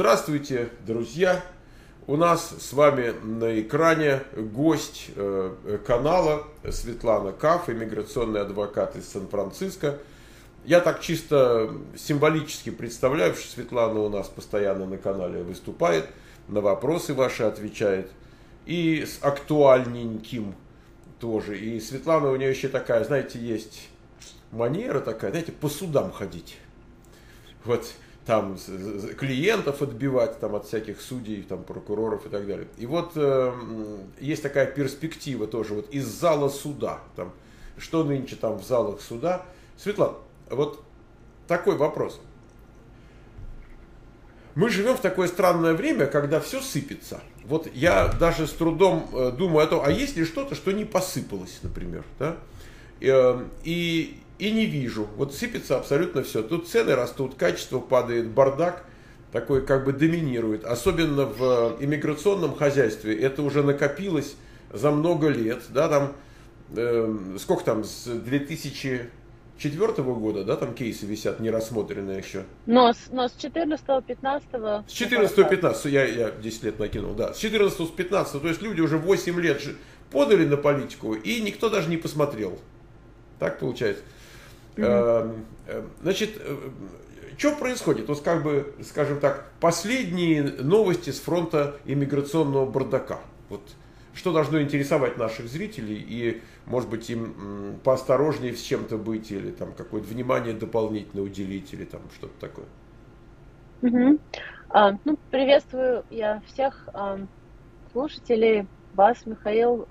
Здравствуйте, друзья! У нас с вами на экране гость канала Светлана Каф, иммиграционный адвокат из Сан-Франциско. Я так чисто символически представляю, что Светлана у нас постоянно на канале выступает, на вопросы ваши отвечает. И с актуальненьким тоже. И Светлана у нее еще такая, знаете, есть манера такая, знаете, по судам ходить. Вот. Там клиентов отбивать там, от всяких судей, там, прокуроров и так далее. И вот есть такая перспектива тоже вот из зала суда. Там, что нынче там в залах суда. Светлана, вот такой вопрос. Мы живем в такое странное время, когда все сыпется. Вот я даже с трудом думаю о том, а есть ли что-то, что не посыпалось, например, да? И не вижу. Вот сыпется абсолютно все. Тут цены растут, качество падает, бардак такой как бы доминирует. Особенно в иммиграционном хозяйстве. Это уже накопилось за много лет. Да, там, сколько там, с 2004 года, да, там кейсы висят, не рассмотренные еще. Но с 14-15. С 14-15, я 10 лет накинул, да. С 14-15, то есть люди уже 8 лет подали на политику, и никто даже не посмотрел. Так получается. Значит, что происходит? Вот как бы, скажем так, последние новости с фронта иммиграционного бардака. Вот что должно интересовать наших зрителей и, может быть, им поосторожнее с чем-то быть или там какое-то внимание дополнительно уделить или там что-то такое. Приветствую я всех слушателей, вас, Михаил.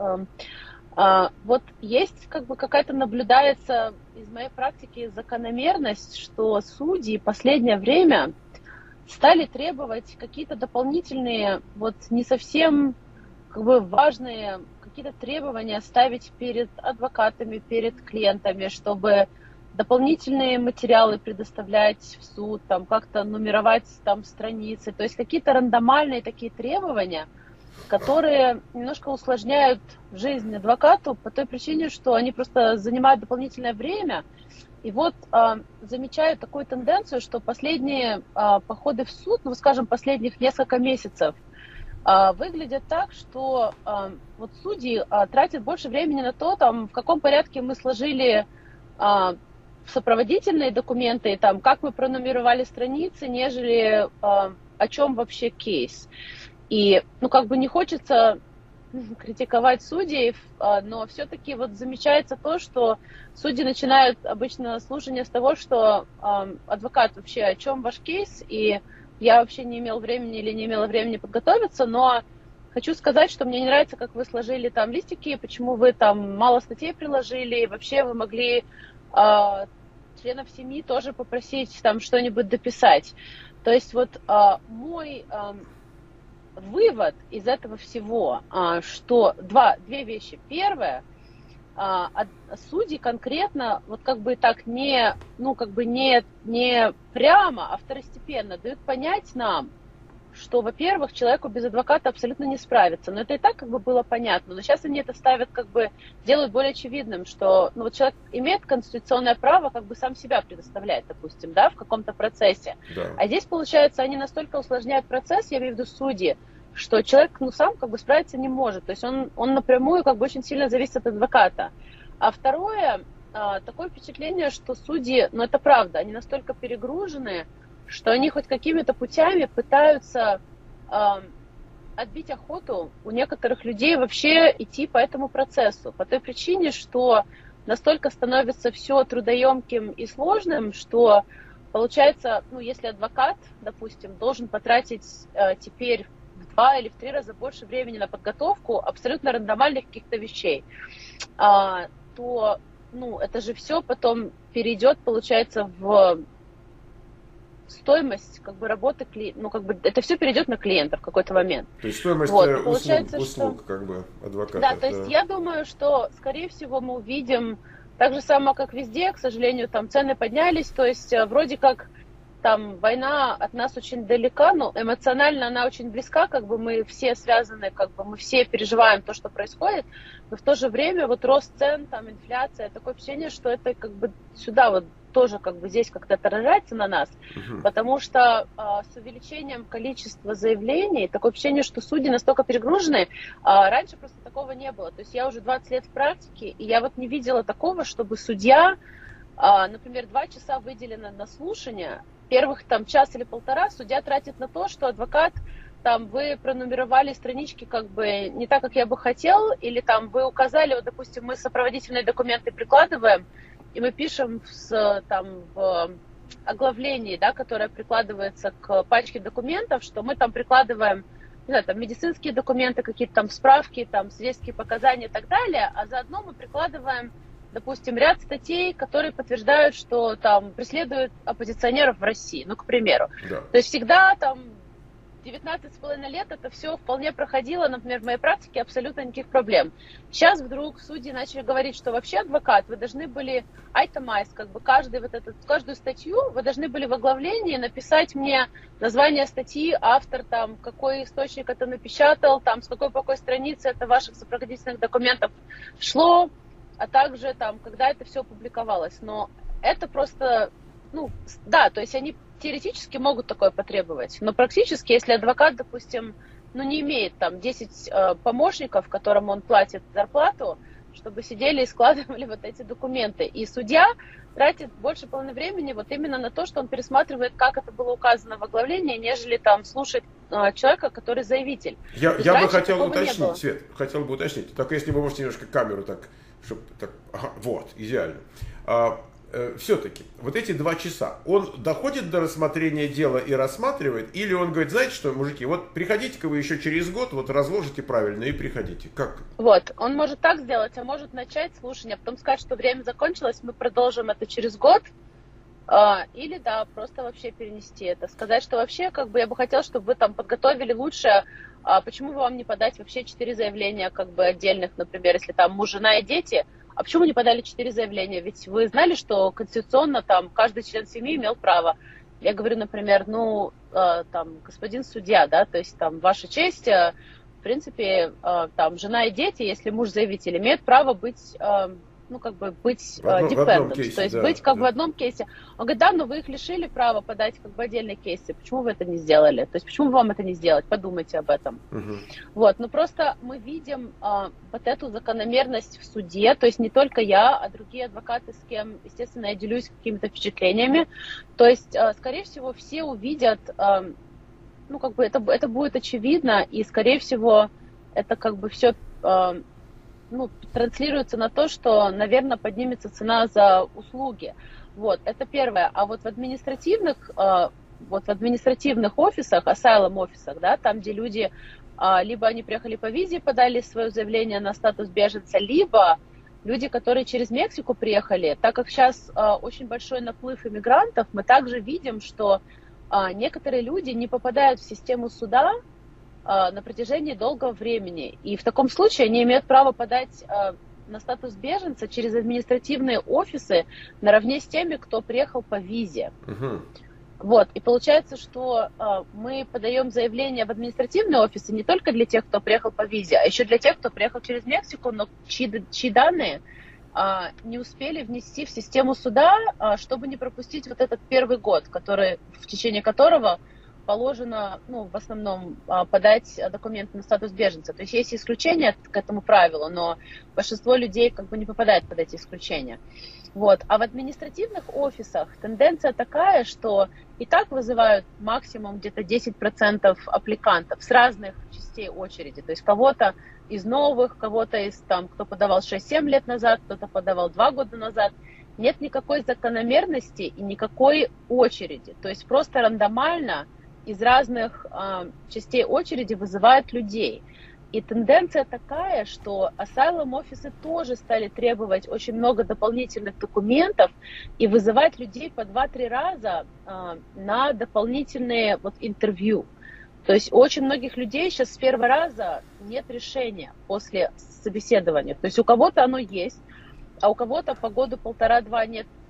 Вот есть как бы какая-то наблюдается из моей практики закономерность, что судьи в последнее время стали требовать какие-то дополнительные, вот не совсем как бы важные какие-то требования ставить перед адвокатами, перед клиентами, чтобы дополнительные материалы предоставлять в суд, там как-то нумеровать там страницы, то есть какие-то рандомальные такие требования, которые немножко усложняют жизнь адвокату по той причине, что они просто занимают дополнительное время. И вот замечаю такую тенденцию, что последние походы в суд, ну, скажем, последних несколько месяцев, выглядят так, что вот судьи тратят больше времени на то, там, в каком порядке мы сложили сопроводительные документы, там, как мы пронумеровали страницы, нежели о чем вообще кейс. И, ну, как бы не хочется критиковать судей, но все-таки вот замечается то, что судьи начинают обычно слушание с того, что адвокат вообще, о чем ваш кейс, и я вообще не имел времени или не имела времени подготовиться, но хочу сказать, что мне не нравится, как вы сложили там листики, почему вы там мало статей приложили, и вообще вы могли членов семьи тоже попросить там что-нибудь дописать. То есть вот мой вывод из этого всего, что две вещи. Первое, судьи конкретно, вот как бы так не прямо, а второстепенно дают понять нам, что, во-первых, человеку без адвоката абсолютно не справиться. Но это и так как бы было понятно. Но сейчас они это ставят, как бы делают более очевидным, что вот человек имеет конституционное право как бы сам себя предоставлять, допустим, да, в каком-то процессе. Да. А здесь, получается, они настолько усложняют процесс, я имею в виду судьи, что человек сам как бы справиться не может. То есть он напрямую как бы очень сильно зависит от адвоката. А второе, такое впечатление, что судьи, ну это правда, они настолько перегружены, что они хоть какими-то путями пытаются отбить охоту у некоторых людей вообще идти по этому процессу. По той причине, что настолько становится все трудоемким и сложным, что получается, ну если адвокат, допустим, должен потратить теперь в 2 или в 3 раза больше времени на подготовку абсолютно рандомальных каких-то вещей, то ну, это же все потом перейдет, получается, в стоимость как бы работы, ну как бы это все перейдет на клиента в какой-то момент. То есть стоимость услуг как бы адвоката. Да, то есть я думаю, что скорее всего мы увидим так же самое, как везде, к сожалению, там цены поднялись, то есть вроде как там война от нас очень далека, но эмоционально она очень близка, как бы мы все связаны, как бы мы все переживаем то, что происходит, но в то же время вот рост цен, там инфляция, такое ощущение, что это как бы сюда вот тоже как бы здесь как-то отражается на нас, потому что с увеличением количества заявлений, такое ощущение, что судьи настолько перегружены, раньше просто такого не было. То есть я уже 20 лет в практике, и я вот не видела такого, чтобы судья, например, 2 часа выделено на слушание, первых там час или полтора судья тратит на то, что адвокат, там, вы пронумеровали странички как бы не так, как я бы хотел, или там вы указали, вот, допустим, мы сопроводительные документы прикладываем, и мы пишем в оглавлении, да, которое прикладывается к пачке документов, что мы там прикладываем, не знаю, там медицинские документы, какие-то там справки, там свидетельские показания и так далее, а заодно мы прикладываем, допустим, ряд статей, которые подтверждают, что там преследуют оппозиционеров в России, ну, к примеру. Да. То есть всегда там 19,5 лет это все вполне проходило, например, в моей практике абсолютно никаких проблем. Сейчас вдруг судьи начали говорить, что вообще адвокат, вы должны были айтемайз, как бы каждую статью вы должны были в оглавлении написать мне название статьи, автор, там, какой источник это напечатал, там, с какой по какой странице это ваших сопроводительных документов шло, а также там, когда это все публиковалось. Но это просто, ну, да, то есть они теоретически могут такое потребовать, но практически, если адвокат, допустим, ну, не имеет там 10 помощников, которым он платит зарплату, чтобы сидели и складывали вот эти документы. И судья тратит больше половины времени вот именно на то, что он пересматривает, как это было указано в оглавлении, нежели там слушать человека, который заявитель. Я бы хотел уточнить, Свет, хотел бы уточнить, только если вы можете немножко камеру так, чтобы так, ага, вот, идеально. Все-таки, вот эти 2 часа, он доходит до рассмотрения дела и рассматривает, или он говорит, знаете что, мужики, вот приходите-ка вы еще через год, вот разложите правильно и приходите. Как? Вот, он может так сделать, а может начать слушание, а потом сказать, что время закончилось, мы продолжим это через год, или, да, просто вообще перенести это. Сказать, что вообще, как бы, я бы хотела, чтобы вы там подготовили лучше, почему бы вам не подать вообще 4 заявления, как бы, отдельных, например, если там муж, жена и дети. А почему не подали 4 заявления? Ведь вы знали, что конституционно там каждый член семьи имел право. Я говорю, например, ну, там, господин судья, да, то есть там ваша честь, в принципе, там жена и дети, если муж заявитель, имеют право быть, ну, как бы быть dependent, то есть быть как бы в одном кейсе. Он говорит, да, но вы их лишили права подать как бы отдельные кейсы. Почему вы это не сделали? То есть почему вам это не сделать? Подумайте об этом. Вот, ну просто мы видим вот эту закономерность в суде, то есть не только я, а другие адвокаты, с кем, естественно, я делюсь какими-то впечатлениями. То есть, скорее всего, все увидят, ну, как бы это будет очевидно, и, скорее всего, это как бы все ну, транслируется на то, что, наверное, поднимется цена за услуги. Вот, это первое. А вот в административных офисах, asylum офисах, да, там, где люди, либо они приехали по визе, подали свое заявление на статус беженца, либо люди, которые через Мексику приехали, так как сейчас очень большой наплыв иммигрантов, мы также видим, что некоторые люди не попадают в систему суда на протяжении долгого времени. И в таком случае они имеют право подать на статус беженца через административные офисы наравне с теми, кто приехал по визе. Вот. И получается, что мы подаем заявление в административные офисы не только для тех, кто приехал по визе, а еще для тех, кто приехал через Мексику, но чьи данные не успели внести в систему суда, чтобы не пропустить вот этот первый год, в течение которого положено, ну, в основном подать документы на статус беженца. То есть есть исключения к этому правилу, но большинство людей как бы не попадает под эти исключения. Вот. А в административных офисах тенденция такая, что и так вызывают максимум где-то 10% аппликантов с разных частей очереди. То есть кого-то из новых, кого-то из там, кто подавал 6-7 лет назад, кто-то подавал 2 года назад. Нет никакой закономерности и никакой очереди. То есть просто рандомально из разных частей очереди вызывают людей. И тенденция такая, что asylum офисы тоже стали требовать очень много дополнительных документов и вызывать людей по 2-3 раза на дополнительные вот, интервью. То есть у очень многих людей сейчас с первого раза нет решения после собеседования. То есть у кого-то оно есть, а у кого-то по году 1,5-2 нет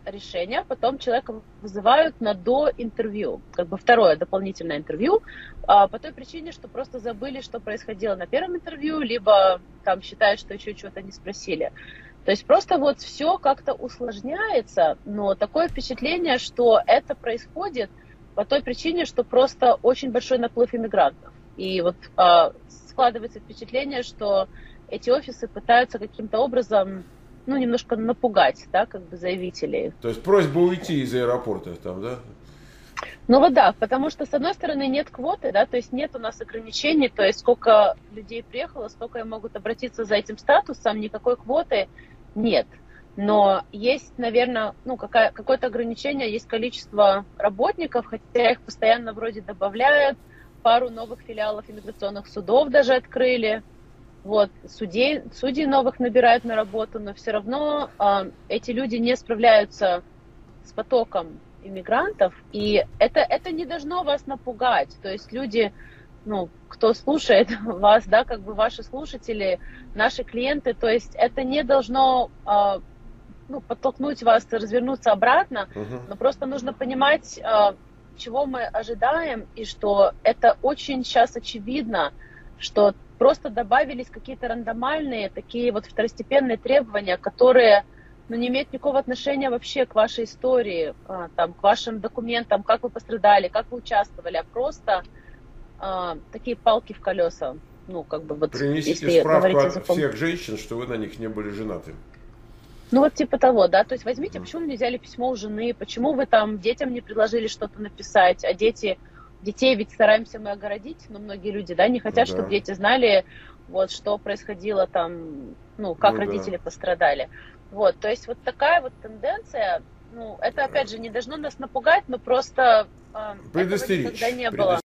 решение, потом человека вызывают на доинтервью, как бы второе дополнительное интервью, по той причине, что просто забыли, что происходило на первом интервью, либо там считают, что еще чего-то не спросили. То есть просто вот все как-то усложняется, но такое впечатление, что это происходит по той причине, что просто очень большой наплыв иммигрантов. И вот складывается впечатление, что эти офисы пытаются каким-то образом, ну, немножко напугать, да, как бы заявителей. То есть просьба уйти из аэропорта там, да? Ну вот да, потому что, с одной стороны, нет квоты, да, то есть нет у нас ограничений, то есть сколько людей приехало, столько и могут обратиться за этим статусом, никакой квоты нет. Но есть, наверное, ну, какое-то ограничение, есть количество работников, хотя их постоянно вроде добавляют, пару новых филиалов иммиграционных судов даже открыли, вот, судей новых набирают на работу, но все равно эти люди не справляются с потоком иммигрантов, и это не должно вас напугать, то есть люди, ну, кто слушает вас, да, как бы ваши слушатели, наши клиенты, то есть это не должно подтолкнуть вас развернуться обратно, но просто нужно понимать, чего мы ожидаем, и что это очень сейчас очевидно, что просто добавились какие-то рандомальные, такие вот второстепенные требования, которые, ну, не имеют никакого отношения вообще к вашей истории, там, к вашим документам, как вы пострадали, как вы участвовали, а просто такие палки в колеса. Ну, как бы вот, принесите справку от всех женщин, что вы на них не были женаты. Ну, вот типа того, да, то есть возьмите, почему не взяли письмо у жены, почему вы там детям не предложили что-то написать, а детей ведь стараемся мы огородить, но многие люди, да, не хотят, чтобы дети знали, вот, что происходило там, ну, как родители пострадали. Вот, то есть вот такая вот тенденция, ну, это, опять же, не должно нас напугать, но просто этого никогда не было.